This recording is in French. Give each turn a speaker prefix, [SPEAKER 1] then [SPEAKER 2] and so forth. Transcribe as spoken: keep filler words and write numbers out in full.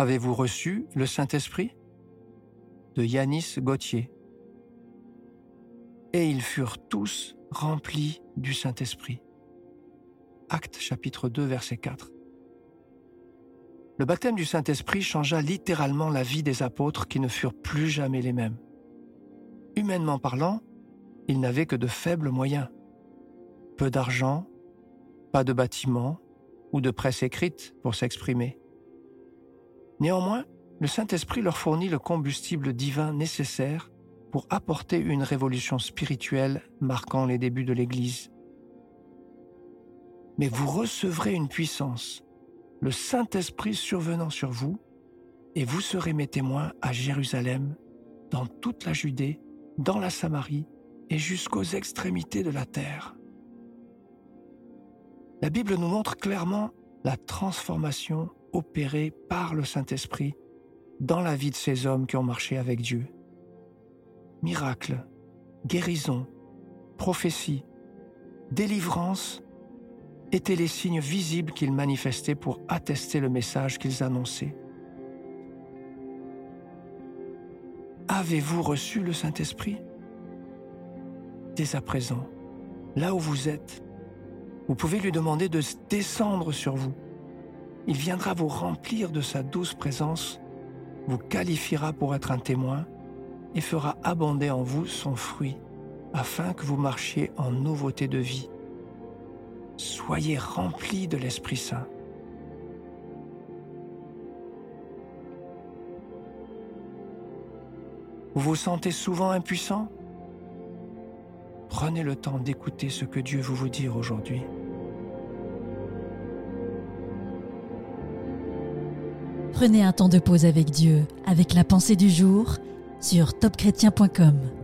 [SPEAKER 1] Avez-vous reçu le Saint-Esprit ? De Yanis Gauthier. Et ils furent tous remplis du Saint-Esprit. Actes chapitre deux, verset quatre. Le baptême du Saint-Esprit changea littéralement la vie des apôtres qui ne furent plus jamais les mêmes. Humainement parlant, ils n'avaient que de faibles moyens. Peu d'argent, pas de bâtiment ou de presse écrite pour s'exprimer. Néanmoins, le Saint-Esprit leur fournit le combustible divin nécessaire pour apporter une révolution spirituelle marquant les débuts de l'Église. Mais vous recevrez une puissance, le Saint-Esprit survenant sur vous, et vous serez mes témoins à Jérusalem, dans toute la Judée, dans la Samarie et jusqu'aux extrémités de la terre. La Bible nous montre clairement la transformation opérée par le Saint-Esprit dans la vie de ces hommes qui ont marché avec Dieu. Miracles, guérisons, prophéties, délivrance étaient les signes visibles qu'ils manifestaient pour attester le message qu'ils annonçaient. Avez-vous reçu le Saint-Esprit ? Dès à présent, là où vous êtes, vous pouvez lui demander de descendre sur vous. Il viendra vous remplir de sa douce présence, vous qualifiera pour être un témoin et fera abonder en vous son fruit, afin que vous marchiez en nouveauté de vie. Soyez remplis de l'Esprit Saint. Vous vous sentez souvent impuissant ? Prenez le temps d'écouter ce que Dieu veut vous dire aujourd'hui.
[SPEAKER 2] Prenez un temps de pause avec Dieu, avec la pensée du jour, sur top chrétien point com.